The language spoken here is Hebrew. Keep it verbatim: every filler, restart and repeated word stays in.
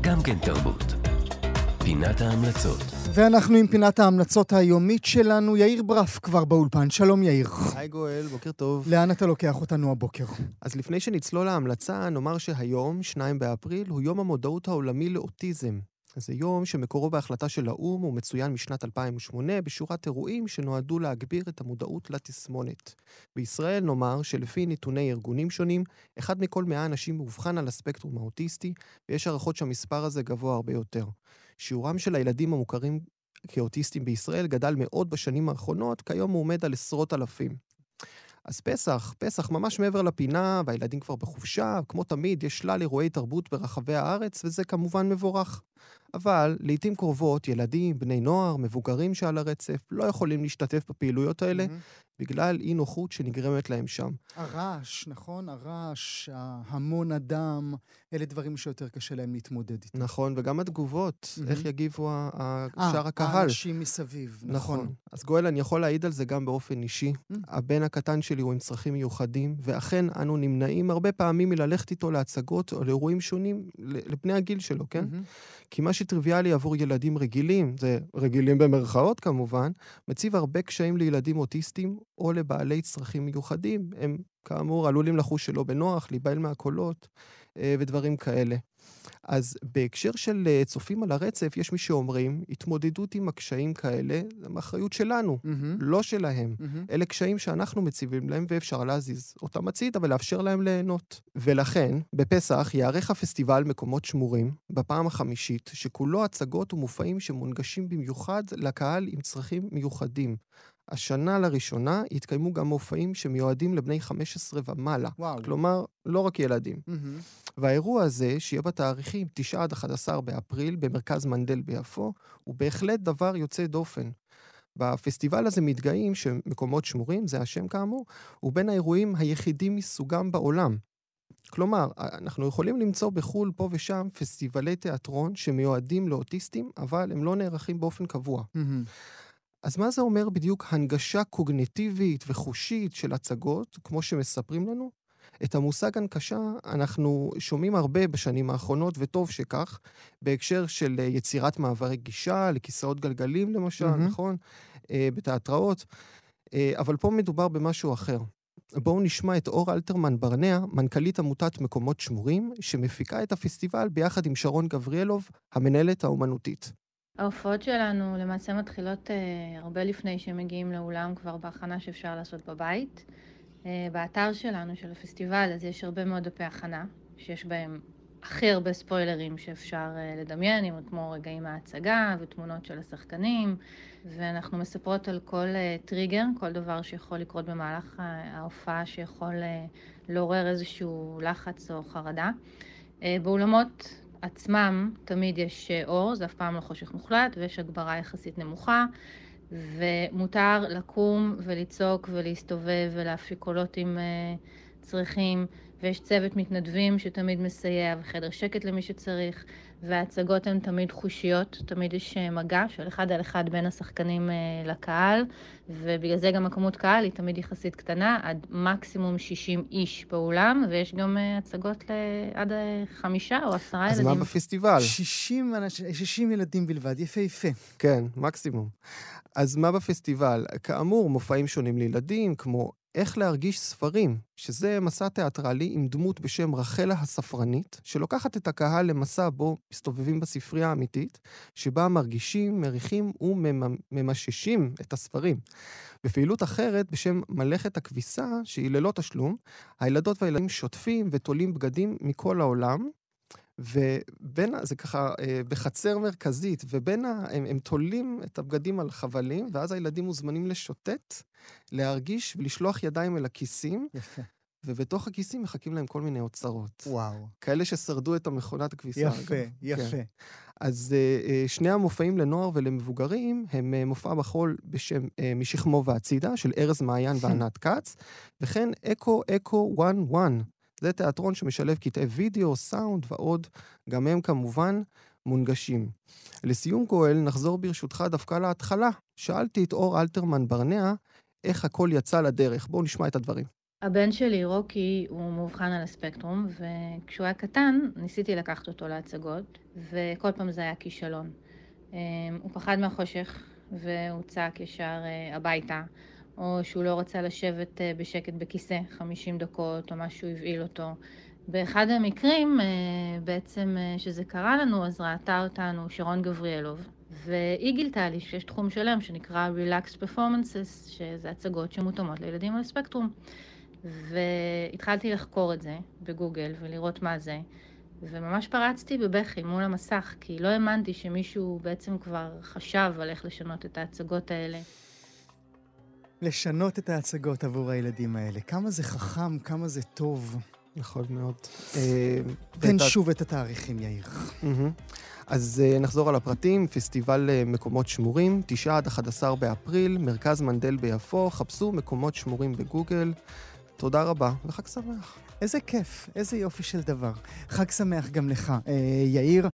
גם כן תרבות. פינת ההמלצות. ואנחנו עם פינת ההמלצות היומית שלנו. יאיר ברף כבר באולפן. שלום יאיר. היי גואל, בוקר טוב. לאן אתה לוקח אותנו הבוקר? אז לפני שנצלול להמלצה, נאמר שהיום, שניים באפריל, הוא יום המודעות העולמי לאוטיזם. זה יום שמקורו בהחלטה של האו"ם, הוא מצוין משנת אלפיים ושמונה, בשורת אירועים שנועדו להגביר את המודעות לתסמונת. בישראל נאמר שלפי נתוני ארגונים שונים, אחד מכל מאה אנשים מאובחן על הספקטרום האוטיסטי, ויש הערכות שהמספר הזה גבוה הרבה יותר. שיעורם של הילדים המוכרים כאוטיסטים בישראל גדל מאוד בשנים האחרונות, כיום הוא עומד על עשרות אלפים. אז פסח, פסח ממש מעבר לפינה, והילדים כבר בחופשה, כמו תמיד יש שלל אירועי תרבות ברחבי הארץ, וזה כמובן מבורך. אבל לעתים קרובות, ילדים, בני נוער, מבוגרים שעל הרצף, לא יכולים להשתתף בפעילויות האלה, mm-hmm. בגלל אי נוחות שנגרמת להם שם. הרעש, נכון? הרעש, המון אדם, אלה דברים שיותר קשה להם להתמודד איתם. נכון, וגם התגובות, mm-hmm. איך יגיבו ה- 아, שאר הקהל. האנשים מסביב, נכון. נכון. אז גואל, אני יכול להעיד על זה גם באופן אישי. Mm-hmm. הבן הקטן שלי הוא עם צרכים מיוחדים, ואכן אנו נמנעים הרבה פעמים מללכת איתו להצגות או לאירועים שונים לבני הגיל שלו, כן? Mm-hmm. כי מה שטריוויאלי עבור ילדים רגילים, זה רגילים במרכאות כמובן, מציב הרבה קשיים לילדים אוטיסטים או לבעלי צרכים מיוחדים. הם כאמור עלולים לחוש שלא בנוח, להיבהל מהקולות ודברים כאלה. אז בהקשר של צופים על הרצף, יש מי שאומרים, התמודדות עם הקשיים כאלה, זה מאחריות שלנו, mm-hmm. לא שלהם. Mm-hmm. אלה קשיים שאנחנו מציבים להם, ואפשר להזיז אותם הצית, אבל לאפשר להם ליהנות. ולכן, בפסח יערך הפסטיבל מקומות שמורים, בפעם החמישית, שכולו הצגות ומופעים שמונגשים במיוחד לקהל עם צרכים מיוחדים. השנה לראשונה התקיימו גם מופעים שמיועדים לבני חמש עשרה ומעלה. וואו. כלומר, לא רק ילדים. Mm-hmm. והאירוע הזה, שיהיה בתאריכים תשעה עד אחד עשר באפריל, במרכז מנדל ביפו, הוא בהחלט דבר יוצא דופן. בפסטיבל הזה מתגאים שמקומות שמורים, זה השם כאמור, הוא בין האירועים היחידים מסוגם בעולם. כלומר, אנחנו יכולים למצוא בחול פה ושם פסטיבלי תיאטרון שמיועדים לאוטיסטים, אבל הם לא נערכים באופן קבוע. Mm-hmm. אז מה זה אומר בדיוק הנגשה קוגניטיבית וחושית של הצגות, כמו שמספרים לנו? את המושג הנגשה אנחנו שומעים הרבה בשנים האחרונות, וטוב שכך, בהקשר של יצירת מעברי גישה, לכיסאות גלגלים למשל, mm-hmm. נכון? בתיאטראות, אבל פה מדובר במשהו אחר. בואו נשמע את אור אלתרמן ברנע, מנכ"לית עמותת מקומות שמורים, שמפיקה את הפסטיבל ביחד עם שרון גבריאלוב, המנהלת האומנותית. ההופעות שלנו למעשה מתחילות אה, הרבה לפני שהם מגיעים לאולם, כבר בהכנה שאפשר לעשות בבית. אה, באתר שלנו, של הפסטיבל, אז יש הרבה מאוד דפי הכנה, שיש בהם הכי הרבה ספוילרים שאפשר אה, לדמיין, כמו רגעים מההצגה ותמונות של השחקנים, ואנחנו מספרות על כל אה, טריגר, כל דבר שיכול לקרות במהלך ההופעה, שיכול אה, לעורר איזשהו לחץ או חרדה. אה, באולמות עצמם תמיד יש אור, זה אף פעם לא חושך מוחלט, ויש הגברה יחסית נמוכה, ומותר לקום ולצעוק ולהסתובב ולהפיק קולות עם uh, צריכים, ויש צוות מתנדבים שתמיד מסייע, וחדר שקט למי שצריך, וההצגות הן תמיד חושיות, תמיד יש מגע של אחד על אחד בין השחקנים uh, לקהל, ובגלל זה גם הכמות קהל היא תמיד יחסית קטנה, עד מקסימום שישים איש באולם, ויש גם uh, הצגות עד חמישה או עשרה ילדים. אז מה בפסטיבל? שישים, שישים ילדים בלבד, יפה יפה. כן, מקסימום. אז מה בפסטיבל? כאמור, מופעים שונים לילדים, כמו איך להרגיש ספרים, שזה מסע תיאטרלי עם דמות בשם רחלה הספרנית, שלוקחת את הקהל למסע בו מסתובבים בספרייה האמיתית, שבה מרגישים, מריחים וממששים את הספרים. בפעילות אחרת, בשם מלאכת הכביסה, שהיא ללא תשלום, הילדות והילדים שוטפים ותולים בגדים מכל העולם, ובין, זה ככה, בחצר מרכזית, ובין, הם, הם תולים את הבגדים על חבלים, ואז הילדים מוזמנים לשוטט, להרגיש ולשלוח ידיים אל הכיסים, יפה. ובתוך הכיסים מחכים להם כל מיני אוצרות. וואו. כאלה ששרדו את המכונת הכביסה. יפה, אגב. יפה. כן. אז שני המופעים לנוער ולמבוגרים, הם מופע בחול בשם משכמו והצידה, של ארז מעיין וענת קץ, וכן אקו אקו וואן וואן, זה תיאטרון שמשלב קטעי וידאו, סאונד ועוד, גם הם כמובן מונגשים. לסיום גואל, נחזור ברשותך דווקא להתחלה. שאלתי את אור אלתרמן ברנע, איך הכל יצא לדרך. בואו נשמע את הדברים. הבן שלי, רוקי, הוא מאובחן על הספקטרום, וכשהוא היה קטן, ניסיתי לקחת אותו להצגות, וכל פעם זה היה כישלון. הוא פחד מהחושך, והוא צעק ישר הביתה, או שהוא לא רצה לשבת בשקט בכיסא חמישים דקות, או משהו הבעיל אותו. באחד המקרים, בעצם שזה קרה לנו, אז ראתה אותנו שרון גבריאלוב, והיא גילתה לי שיש תחום שלם שנקרא Relaxed Performances, שזה הצגות שמותאמות לילדים על הספקטרום. והתחלתי לחקור את זה בגוגל ולראות מה זה, וממש פרצתי בבכי מול המסך, כי לא האמנתי שמישהו בעצם כבר חשב על איך לשנות את ההצגות האלה. לשנות את ההצגות עבור הילדים האלה. כמה זה חכם, כמה זה טוב. נכון מאוד. תן שוב את התאריכים, יאיר. אז נחזור על הפרטים. פסטיבל מקומות שמורים, תשעה עד אחד עשר באפריל, מרכז מנדל ביפו, חפשו מקומות שמורים בגוגל. תודה רבה, וחג שמח. איזה כיף, איזה יופי של דבר. חג שמח גם לך, יאיר.